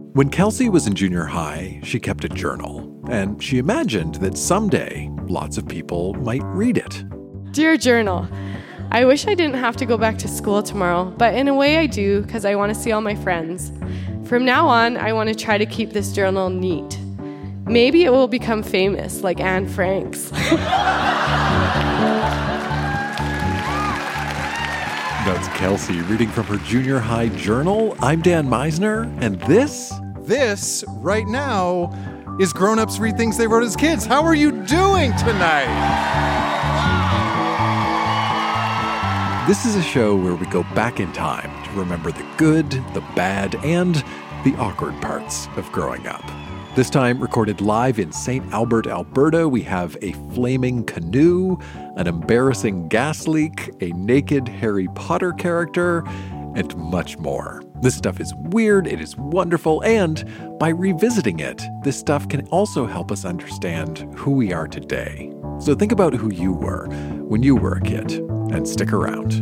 When Kelsey was in junior high, she kept a journal, and she imagined that someday lots of people might read it. Dear Journal, I wish I didn't have to go back to school tomorrow, but in a way I do because I want to see all my friends. From now on, I want to try to keep this journal neat. Maybe it will become famous like Anne Frank's. That's Kelsey reading from her junior high journal. I'm Dan Meisner, and this right now is Grown Ups Read Things They Wrote as Kids. How are you doing tonight? This is a show where we go back in time to remember the good, the bad, and the awkward parts of growing up. This time, recorded live in St. Albert, Alberta, we have a flaming canoe, an embarrassing gas leak, a naked Harry Potter character, and much more. This stuff is weird, it is wonderful, and by revisiting it, this stuff can also help us understand who we are today. So think about who you were when you were a kid, and stick around.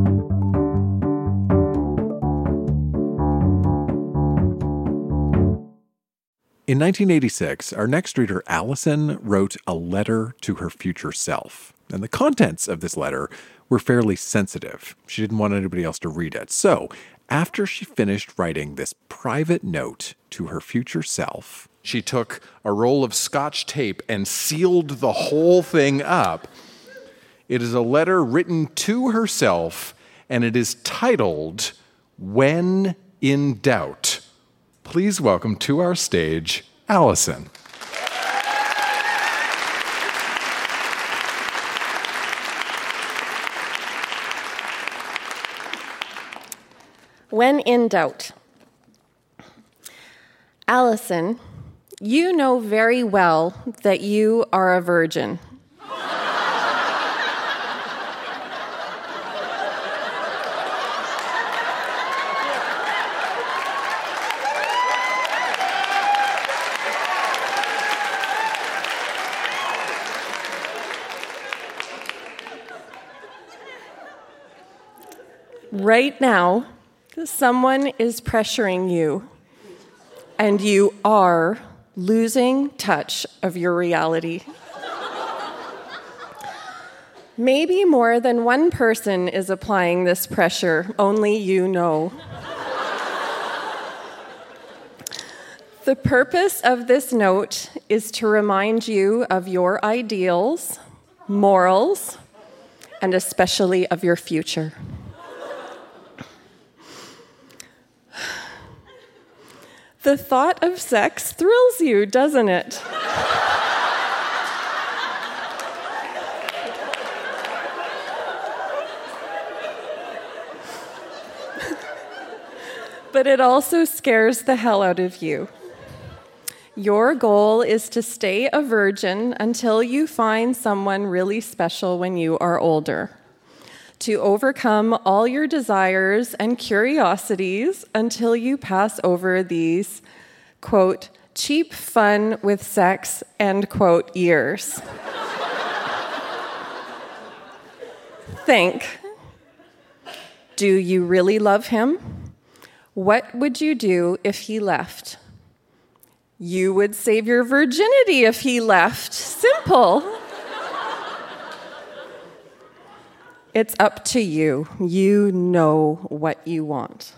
In 1986, our next reader, Allison, wrote a letter to her future self. And the contents of this letter were fairly sensitive. She didn't want anybody else to read it. So, after she finished writing this private note to her future self, she took a roll of Scotch tape and sealed the whole thing up. It is a letter written to herself, and it is titled, When in Doubt. Please welcome to our stage, Allison. When in doubt. Allison, you know very well that you are a virgin. Right now, someone is pressuring you, and you are losing touch of your reality. Maybe more than one person is applying this pressure, only you know. The purpose of this note is to remind you of your ideals, morals, and especially of your future. The thought of sex thrills you, doesn't it? But it also scares the hell out of you. Your goal is to stay a virgin until you find someone really special when you are older. To overcome all your desires and curiosities until you pass over these, quote, cheap fun with sex, end quote, years. Think, do you really love him? What would you do if he left? You would save your virginity if he left. Simple. It's up to you. You know what you want.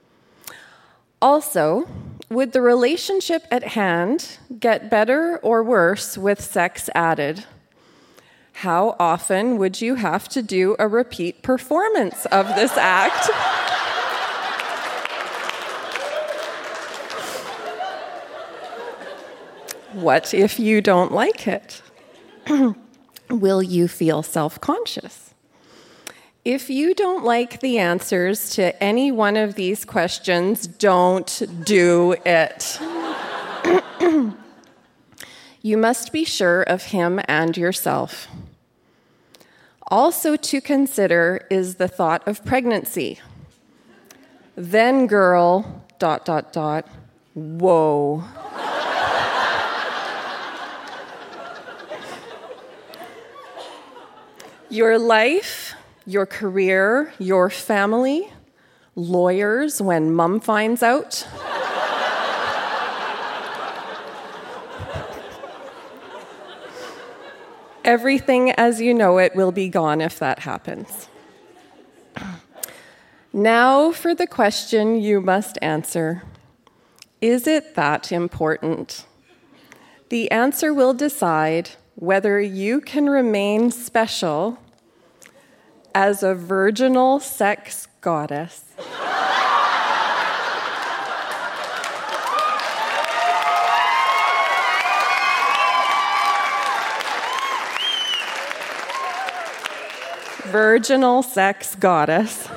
Also, would the relationship at hand get better or worse with sex added? How often would you have to do a repeat performance of this act? What if you don't like it? Will you feel self-conscious? If you don't like the answers to any one of these questions, don't do it. You must be sure of him and yourself. Also to consider is the thought of pregnancy. Then, girl, ... Whoa. Your life, your career, your family, lawyers when mom finds out. Everything as you know it will be gone if that happens. Now for the question you must answer. Is it that important? The answer will decide whether you can remain special as a virginal sex goddess. Virginal sex goddess.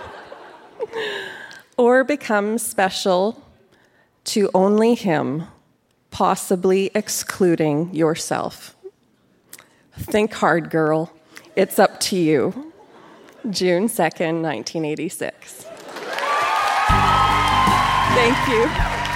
Or become special to only him, possibly excluding yourself. Think hard, girl. It's up to you. June 2nd, 1986. Thank you.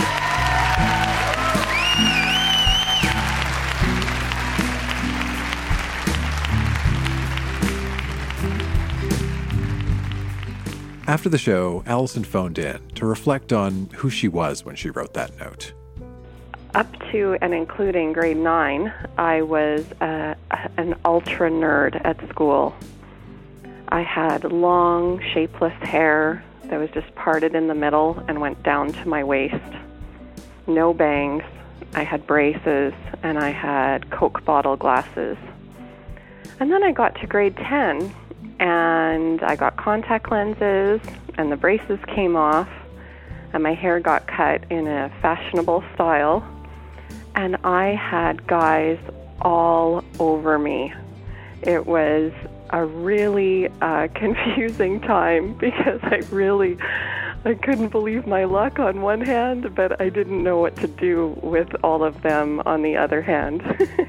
After the show, Allison phoned in to reflect on who she was when she wrote that note. Up to and including grade 9, I was an ultra nerd at school. I had long, shapeless hair that was just parted in the middle and went down to my waist. No bangs. I had braces, and I had Coke bottle glasses. And then I got to grade 10, and I got contact lenses, and the braces came off, and my hair got cut in a fashionable style, and I had guys all over me. It was a really confusing time because I couldn't believe my luck on one hand, but I didn't know what to do with all of them on the other hand.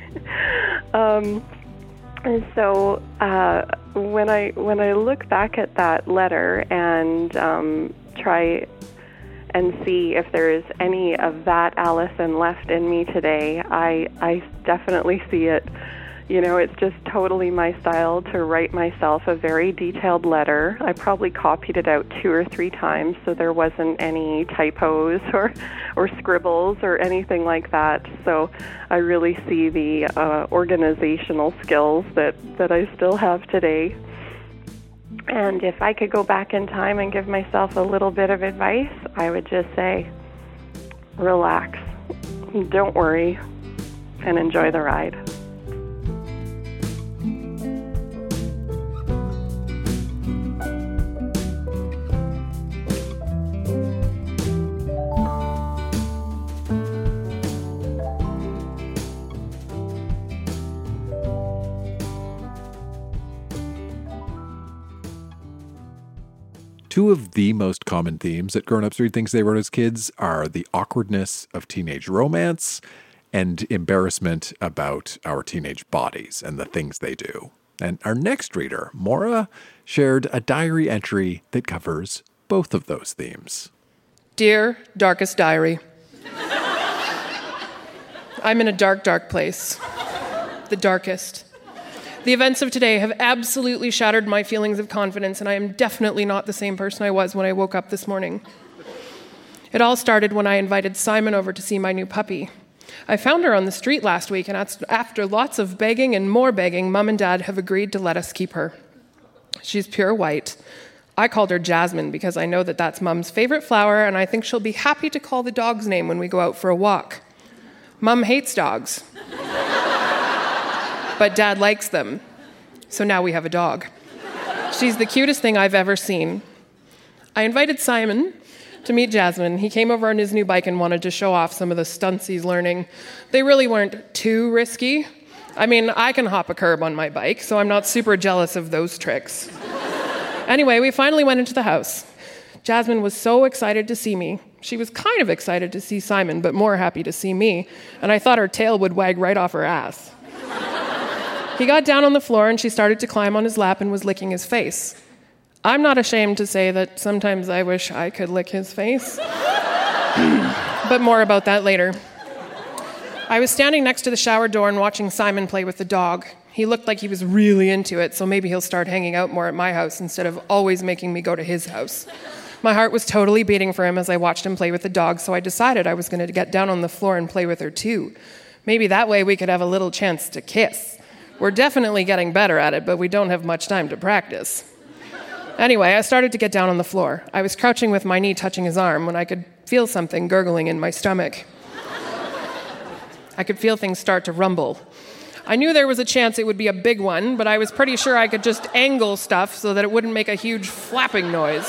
And so when I look back at that letter and try and see if there is any of that Allison left in me today, I definitely see it. You know, it's just totally my style to write myself a very detailed letter. I probably copied it out 2 or 3 times, so there wasn't any typos or scribbles or anything like that. So I really see the organizational skills that I still have today. And if I could go back in time and give myself a little bit of advice, I would just say, relax, don't worry, and enjoy the ride. Two of the most common themes that grown-ups read things they wrote as kids are the awkwardness of teenage romance and embarrassment about our teenage bodies and the things they do. And our next reader, Maura, shared a diary entry that covers both of those themes. Dear Darkest Diary, I'm in a dark, dark place. The darkest. The events of today have absolutely shattered my feelings of confidence, and I am definitely not the same person I was when I woke up this morning. It all started when I invited Simon over to see my new puppy. I found her on the street last week, and after lots of begging and more begging, Mom and Dad have agreed to let us keep her. She's pure white. I called her Jasmine because I know that that's Mom's favorite flower, and I think she'll be happy to call the dog's name when we go out for a walk. Mom hates dogs. But Dad likes them. So now we have a dog. She's the cutest thing I've ever seen. I invited Simon to meet Jasmine. He came over on his new bike and wanted to show off some of the stunts he's learning. They really weren't too risky. I mean, I can hop a curb on my bike, so I'm not super jealous of those tricks. Anyway, we finally went into the house. Jasmine was so excited to see me. She was kind of excited to see Simon, but more happy to see me, and I thought her tail would wag right off her ass. He got down on the floor and she started to climb on his lap and was licking his face. I'm not ashamed to say that sometimes I wish I could lick his face. But more about that later. I was standing next to the shower door and watching Simon play with the dog. He looked like he was really into it, so maybe he'll start hanging out more at my house instead of always making me go to his house. My heart was totally beating for him as I watched him play with the dog, so I decided I was going to get down on the floor and play with her too. Maybe that way we could have a little chance to kiss. We're definitely getting better at it, but we don't have much time to practice. Anyway, I started to get down on the floor. I was crouching with my knee touching his arm when I could feel something gurgling in my stomach. I could feel things start to rumble. I knew there was a chance it would be a big one, but I was pretty sure I could just angle stuff so that it wouldn't make a huge flapping noise.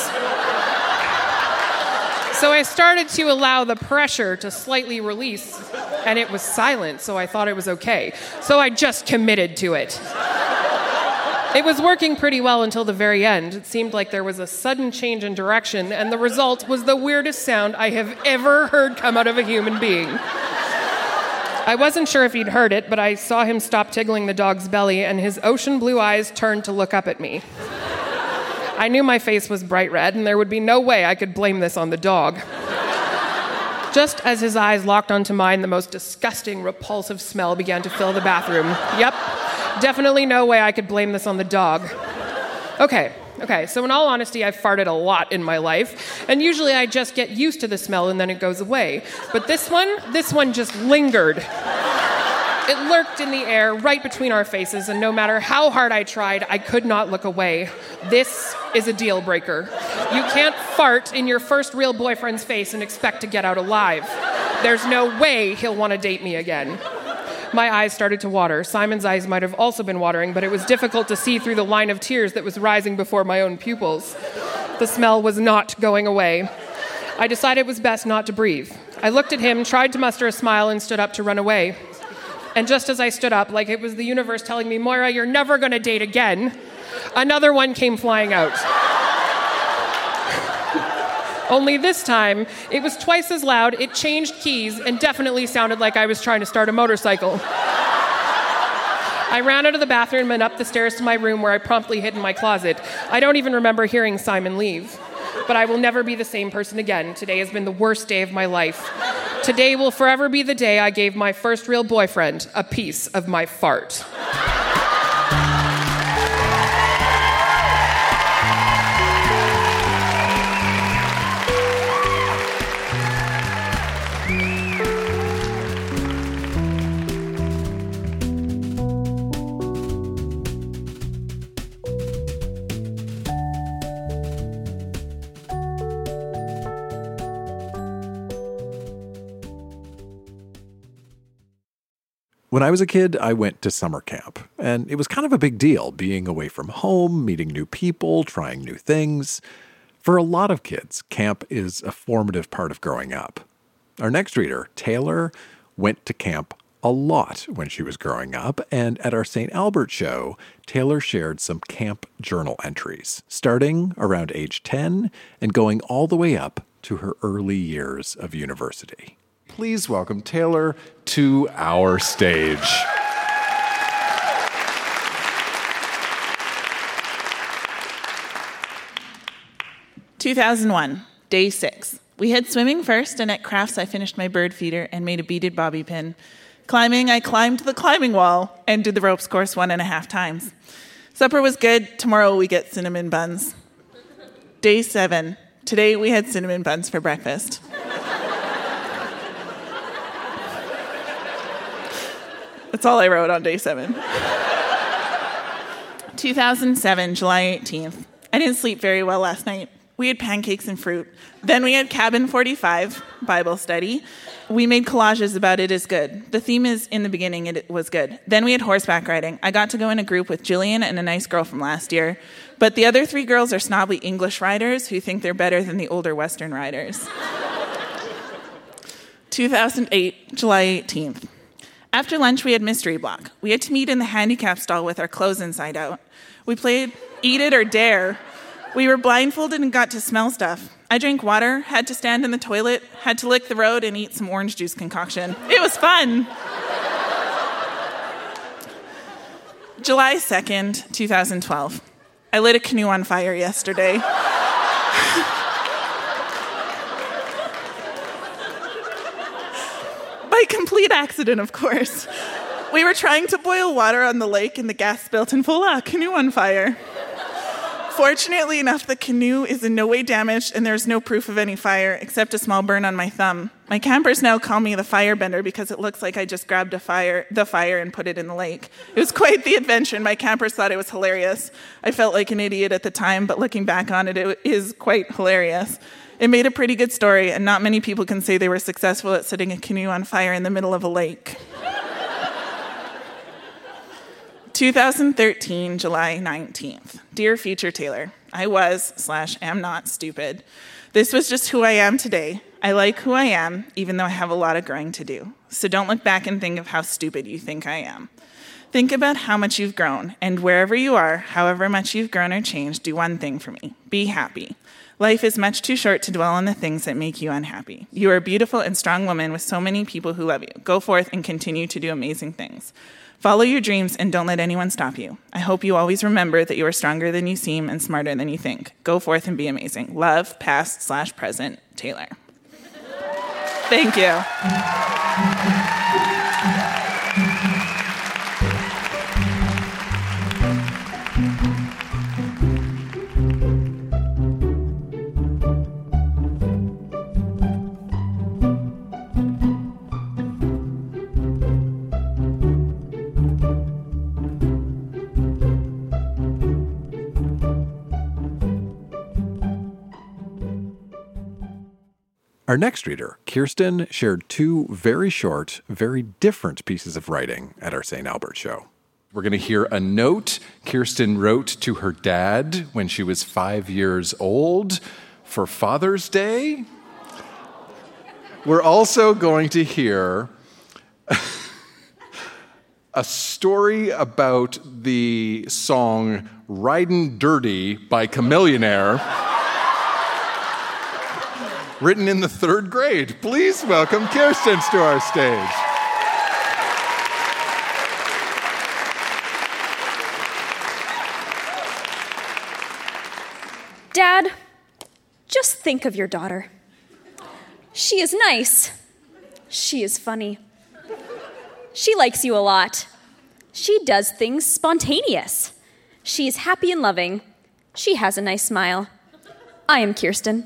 So I started to allow the pressure to slightly release, and it was silent, so I thought it was okay. So I just committed to it. It was working pretty well until the very end. It seemed like there was a sudden change in direction, and the result was the weirdest sound I have ever heard come out of a human being. I wasn't sure if he'd heard it, but I saw him stop tickling the dog's belly, and his ocean blue eyes turned to look up at me. I knew my face was bright red, and there would be no way I could blame this on the dog. Just as his eyes locked onto mine, the most disgusting, repulsive smell began to fill the bathroom. Yep, definitely no way I could blame this on the dog. Okay, so in all honesty, I've farted a lot in my life, and usually I just get used to the smell and then it goes away. But this one just lingered. It lurked in the air right between our faces, and no matter how hard I tried, I could not look away. This is a deal breaker. You can't fart in your first real boyfriend's face and expect to get out alive. There's no way he'll want to date me again. My eyes started to water. Simon's eyes might have also been watering, but it was difficult to see through the line of tears that was rising before my own pupils. The smell was not going away. I decided it was best not to breathe. I looked at him, tried to muster a smile, and stood up to run away. And just as I stood up, like it was the universe telling me, Moira, you're never going to date again, another one came flying out. Only this time, it was twice as loud, it changed keys, and definitely sounded like I was trying to start a motorcycle. I ran out of the bathroom and up the stairs to my room where I promptly hid in my closet. I don't even remember hearing Simon leave. But I will never be the same person again. Today has been the worst day of my life. Today will forever be the day I gave my first real boyfriend a piece of my fart. When I was a kid, I went to summer camp, and it was kind of a big deal being away from home, meeting new people, trying new things. For a lot of kids, camp is a formative part of growing up. Our next reader, Taylor, went to camp a lot when she was growing up, and at our St. Albert show, Taylor shared some camp journal entries, starting around age 10 and going all the way up to her early years of university. Please welcome Taylor to our stage. "2001, day 6. We had swimming first, and at crafts I finished my bird feeder and made a beaded bobby pin. Climbing, I climbed the climbing wall and did the ropes course 1.5 times. Supper was good. Tomorrow we get cinnamon buns. Day 7. Today we had cinnamon buns for breakfast. That's all I wrote on day 7. 2007, July 18th. I didn't sleep very well last night. We had pancakes and fruit. Then we had Cabin 45, Bible study. We made collages about it is good. The theme is in the beginning, it was good. Then we had horseback riding. I got to go in a group with Jillian and a nice girl from last year. But the other 3 girls are snobby English riders who think they're better than the older Western riders. 2008, July 18th. After lunch, we had mystery block. We had to meet in the handicap stall with our clothes inside out. We played Eat It or Dare. We were blindfolded and got to smell stuff. I drank water, had to stand in the toilet, had to lick the road and eat some orange juice concoction. It was fun. July 2nd, 2012. I lit a canoe on fire yesterday. By complete accident, of course. We were trying to boil water on the lake and the gas spilt and voila, canoe on fire. Fortunately enough, the canoe is in no way damaged and there's no proof of any fire except a small burn on my thumb. My campers now call me the firebender because it looks like I just grabbed the fire and put it in the lake. It was quite the adventure and my campers thought it was hilarious. I felt like an idiot at the time, but looking back on it, it is quite hilarious. It made a pretty good story and not many people can say they were successful at setting a canoe on fire in the middle of a lake. 2013, July 19th. Dear Future Taylor, I was/am not stupid. This was just who I am today. I like who I am, even though I have a lot of growing to do. So don't look back and think of how stupid you think I am. Think about how much you've grown, and wherever you are, however much you've grown or changed, do one thing for me. Be happy. Life is much too short to dwell on the things that make you unhappy. You are a beautiful and strong woman with so many people who love you. Go forth and continue to do amazing things. Follow your dreams and don't let anyone stop you. I hope you always remember that you are stronger than you seem and smarter than you think. Go forth and be amazing. Love, past/present, Taylor. Thank you. Our next reader, Kirsten, shared two very short, very different pieces of writing at our St. Albert show. We're going to hear a note Kirsten wrote to her dad when she was 5 years old for Father's Day. We're also going to hear a story about the song Ridin' Dirty by Chamillionaire, written in the 3rd grade. Please welcome Kirsten to our stage. Dad, just think of your daughter. She is nice. She is funny. She likes you a lot. She does things spontaneous. She is happy and loving. She has a nice smile. I am Kirsten.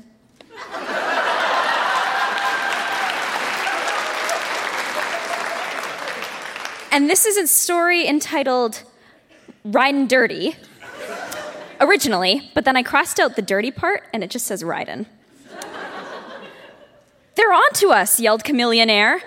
And this is a story entitled Ridin' Dirty, originally, but then I crossed out the dirty part and it just says Ridin'. They're on to us, yelled Chamillionaire.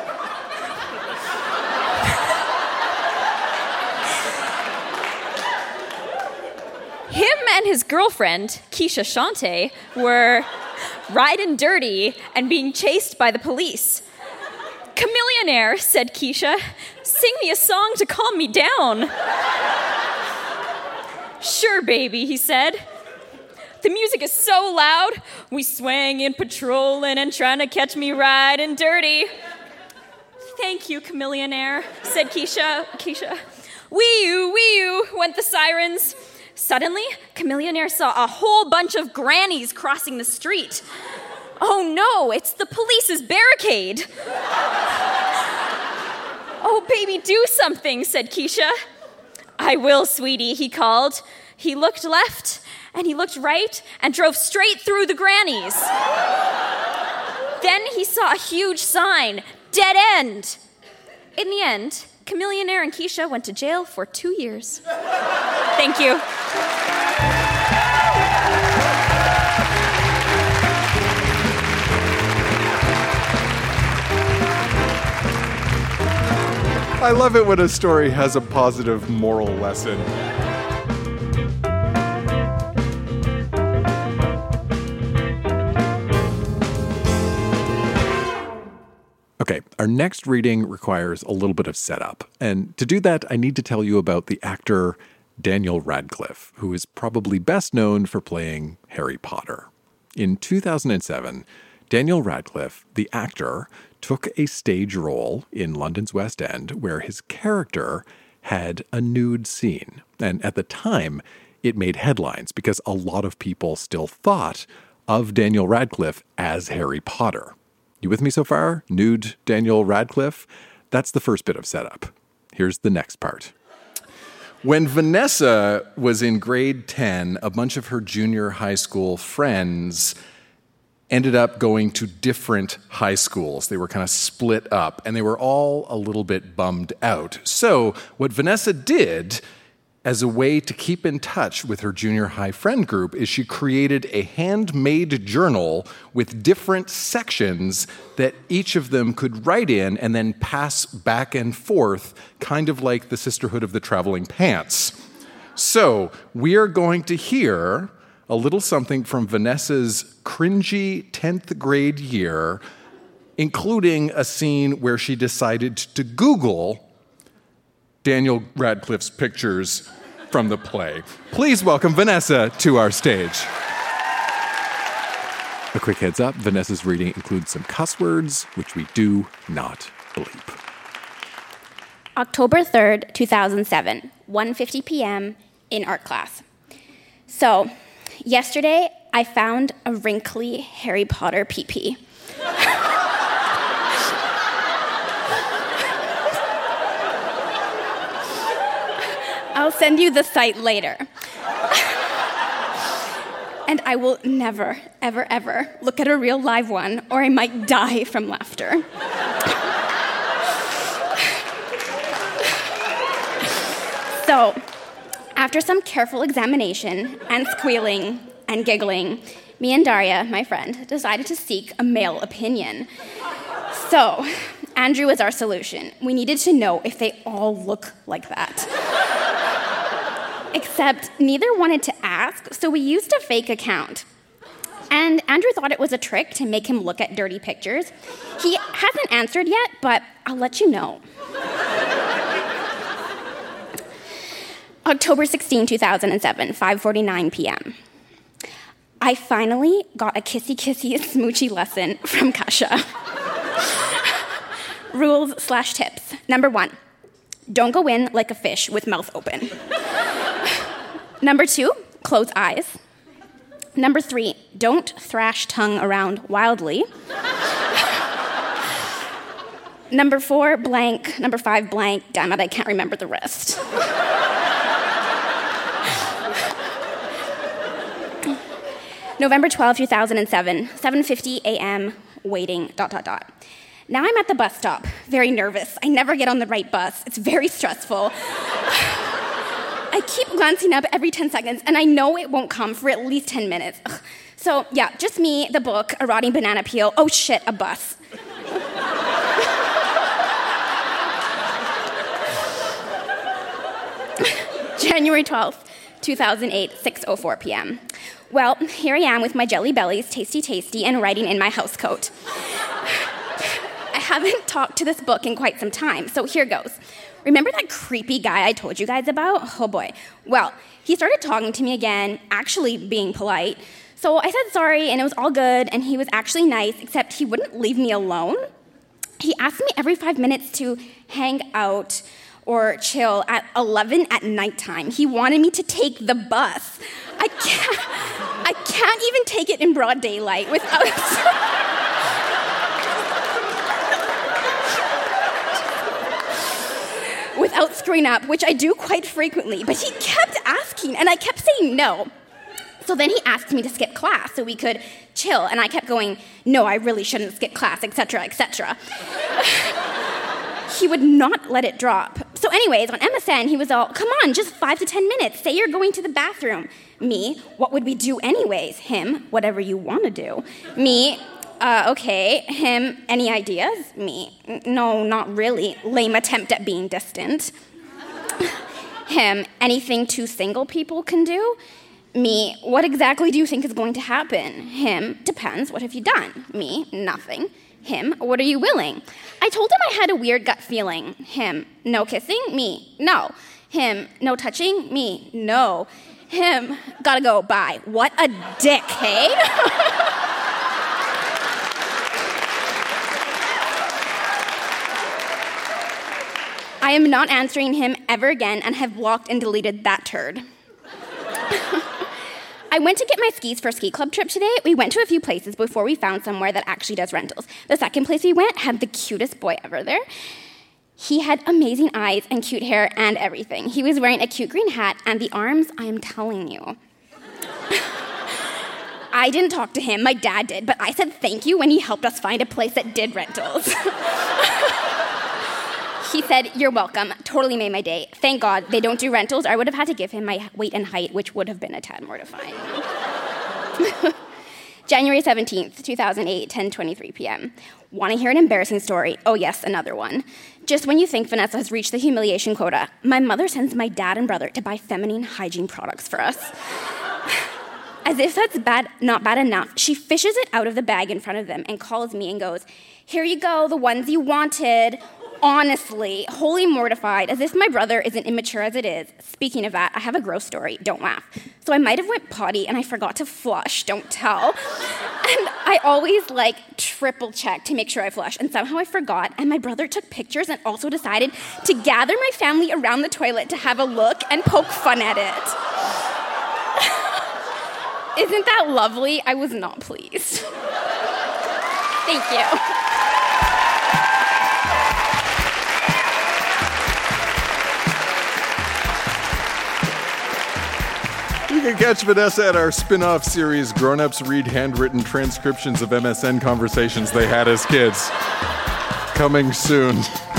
Him and his girlfriend, Keisha Shante, were riding dirty and being chased by the police. Chamillionaire, said Keisha, sing me a song to calm me down. Sure, baby, he said. The music is so loud, we swangin', patrolling, and trying to catch me riding dirty. Thank you, Chamillionaire, said Keisha. Wee-oo, went the sirens. Suddenly, Chamillionaire saw a whole bunch of grannies crossing the street. Oh no, it's the police's barricade. Oh, baby, do something, said Keisha. I will, sweetie, he called. He looked left and he looked right and drove straight through the grannies. Then he saw a huge sign, dead end. In the end, Chamillionaire and Keisha went to jail for 2 years. Thank you. I love it when a story has a positive moral lesson. Okay, our next reading requires a little bit of setup. And to do that, I need to tell you about the actor Daniel Radcliffe, who is probably best known for playing Harry Potter. In 2007, Daniel Radcliffe, the actor, took a stage role in London's West End where his character had a nude scene. And at the time, it made headlines because a lot of people still thought of Daniel Radcliffe as Harry Potter. You with me so far? Nude Daniel Radcliffe? That's the first bit of setup. Here's the next part. When Vanessa was in grade 10, a bunch of her junior high school friends ended up going to different high schools. They were kind of split up, and they were all a little bit bummed out. So what Vanessa did as a way to keep in touch with her junior high friend group is she created a handmade journal with different sections that each of them could write in and then pass back and forth, kind of like the Sisterhood of the Traveling Pants. So we are going to hear a little something from Vanessa's cringy 10th grade year, including a scene where she decided to Google Daniel Radcliffe's pictures from the play. Please welcome Vanessa to our stage. A quick heads up, Vanessa's reading includes some cuss words, which we do not bleep. October 3rd, 2007, 1:50 p.m. in art class. So, yesterday I found a wrinkly Harry Potter pee-pee. I'll send you the site later. And I will never, ever, ever look at a real live one, or I might die from laughter. So, after some careful examination and squealing and giggling, me and Daria, my friend, decided to seek a male opinion. So, Andrew was our solution. We needed to know if they all look like that. Except neither wanted to ask, so we used a fake account. And Andrew thought it was a trick to make him look at dirty pictures. He hasn't answered yet, but I'll let you know. October 16, 2007, 5:49 p.m. I finally got a kissy-kissy smoochy lesson from Kasha. Rules/tips. Number 1, don't go in like a fish with mouth open. Number 2, close eyes. Number 3, don't thrash tongue around wildly. Number 4, blank. Number 5, blank. Damn it, I can't remember the rest. November 12, 2007, 7:50 a.m., waiting, ... Now I'm at the bus stop, very nervous. I never get on the right bus. It's very stressful. I keep glancing up every 10 seconds, and I know it won't come for at least 10 minutes. Ugh. So, yeah, just me, the book, a rotting banana peel. Oh, shit, a bus. January 12th, 2008, 6:04 p.m. Well, here I am with my Jelly Bellies, tasty, and writing in my house coat. I haven't talked to this book in quite some time, so here goes. Remember that creepy guy I told you guys about? Oh boy. Well, he started talking to me again, actually being polite. So I said sorry, and it was all good, and he was actually nice, except he wouldn't leave me alone. He asked me every 5 minutes to hang out or chill at 11 at nighttime. He wanted me to take the bus. I can't even take it in broad daylight without... without screwing up, which I do quite frequently, but he kept asking, and I kept saying no. So then he asked me to skip class so we could chill, and I kept going, no, I really shouldn't skip class, etc., etc. He would not let it drop. So anyways, on MSN, he was all, come on, just 5 to 10 minutes. Say you're going to the bathroom. Me, what would we do anyways? Him, whatever you want to do. Me, okay. Him, any ideas? Me, no, not really. Lame attempt at being distant. Him, anything two single people can do? Me, what exactly do you think is going to happen? Him, depends. What have you done? Me, nothing. Him, what are you willing? I told him I had a weird gut feeling. Him, no kissing? Me, no. Him, no touching? Me, no. Him, gotta go, bye. What a dick, hey? I am not answering him ever again and have blocked and deleted that turd. I went to get my skis for a ski club trip today. We went to a few places before we found somewhere that actually does rentals. The second place we went had the cutest boy ever there. He had amazing eyes and cute hair and everything. He was wearing a cute green hat, and the arms, I am telling you. I didn't talk to him, my dad did, but I said thank you when he helped us find a place that did rentals. He said, "You're welcome." Totally made my day. Thank God they don't do rentals, or I would have had to give him my weight and height, which would have been a tad mortifying. January 17th, 2008, 10:23 p.m. Want to hear an embarrassing story? Oh yes, another one. Just when you think Vanessa has reached the humiliation quota, my mother sends my dad and brother to buy feminine hygiene products for us. As if that's not bad enough, she fishes it out of the bag in front of them and calls me and goes, "Here you go, the ones you wanted." Honestly, wholly mortified, as if my brother isn't immature as it is. Speaking of that, I have a gross story, don't laugh. So I might have went potty and I forgot to flush, don't tell. And I always triple check to make sure I flush, and somehow I forgot, and my brother took pictures and also decided to gather my family around the toilet to have a look and poke fun at it. Isn't that lovely? I was not pleased. Thank you. You can catch Vanessa at our spin-off series, Grown-Ups Read Handwritten Transcriptions of MSN Conversations They Had as Kids. Coming soon.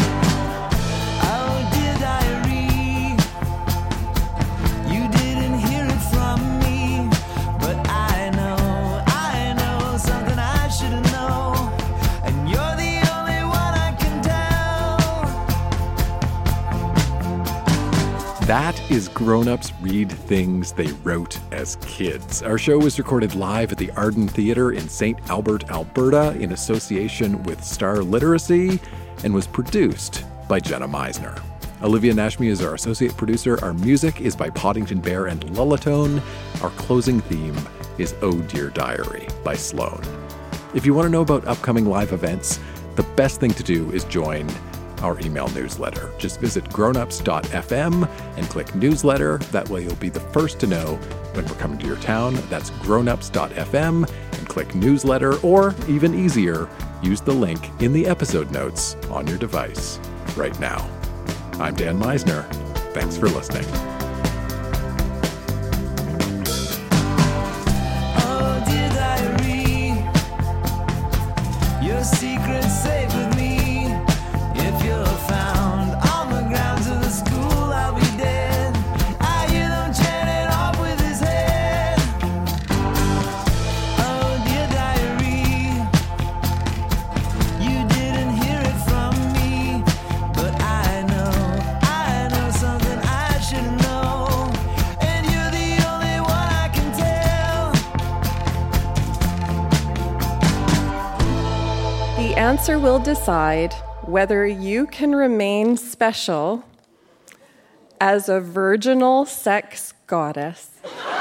That is Grown-Ups Read Things They Wrote as Kids. Our show was recorded live at the Arden Theatre in St. Albert, Alberta, in association with Star Literacy, and was produced by Jenna Meisner. Olivia Nashmi is our associate producer. Our music is by Poddington Bear and Lullatone. Our closing theme is Oh Dear Diary by Sloan. If you want to know about upcoming live events, the best thing to do is join our email newsletter. Just visit grownups.fm and click newsletter. That way you'll be the first to know when we're coming to your town. That's grownups.fm and click newsletter, or even easier, use the link in the episode notes on your device right now. I'm Dan Meisner. Thanks for listening. Oh, dear diary, your secret's safe with me. If you're found on the grounds of the school, I'll be dead. I hear them chanting off with his head. Oh, dear diary, you didn't hear it from me, but I know something I should know, and you're the only one I can tell. The answer will decide whether you can remain special as a virginal sex goddess